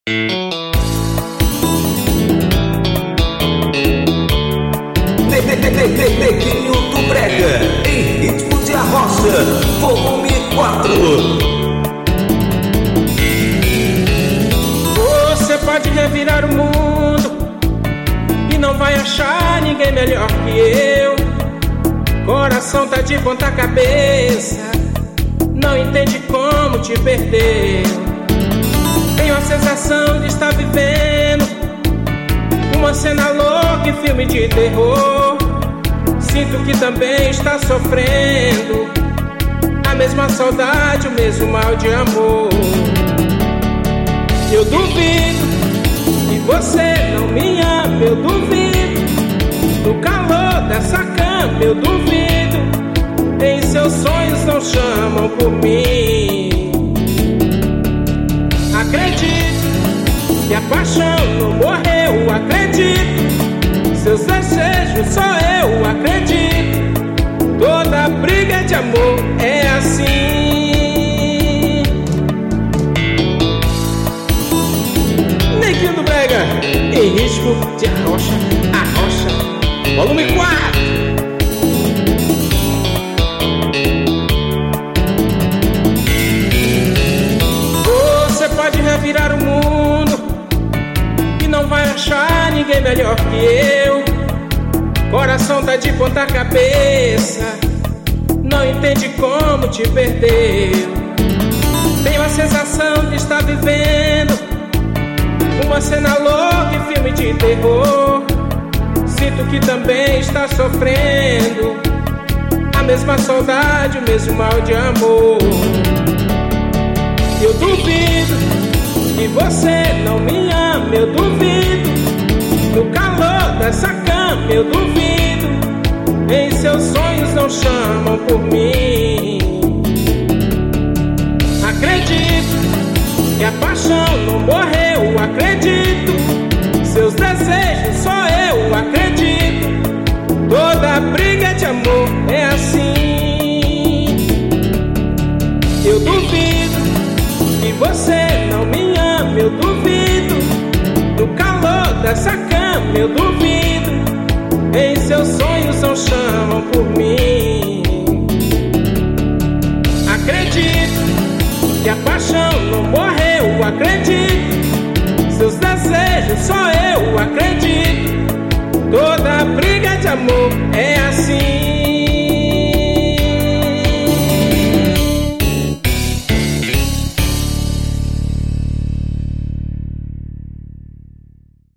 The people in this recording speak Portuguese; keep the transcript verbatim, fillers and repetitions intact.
Neguinho do Brega, em ritmo de arrocha, volume quatro. Você pode revirar o mundo e não vai achar ninguém melhor que eu. Coração tá de ponta cabeça, não entende como te perder. Tenho a sensação de estar vivendo uma cena louca em filme de terror. Sinto que também está sofrendo a mesma saudade, o mesmo mal de amor. Eu duvido que você não me ama, eu duvido do calor dessa cama, eu duvido. Em seus sonhos não chamam por mim. Acredito que a paixão não morreu, acredito. Seus desejos só eu acredito. Toda briga de amor é assim. Neguinho do Brega, em ritmo de arrocha, arrocha, volume quatro. Você pode revirar o mundo e não vai achar ninguém melhor que eu. Coração tá de ponta cabeça, não entende como te perdeu. Tenho a sensação de estar vivendo uma cena louca em filme de terror. Sinto que também está sofrendo a mesma saudade, o mesmo mal de amor. Eu duvido que você não me ama, eu duvido do calor dessa cama, eu duvido. Em seus sonhos não chamam por mim. Acredito que a paixão não morreu, acredito. Seus desejos só eu acredito. Toda briga de amor é assim. Eu duvido que você não me ama, eu duvido do calor dessa cama, eu duvido. Em seus sonhos não chamam por mim. Acredito que a paixão não morreu, acredito. Seus desejos só eu acredito. Toda briga de amor é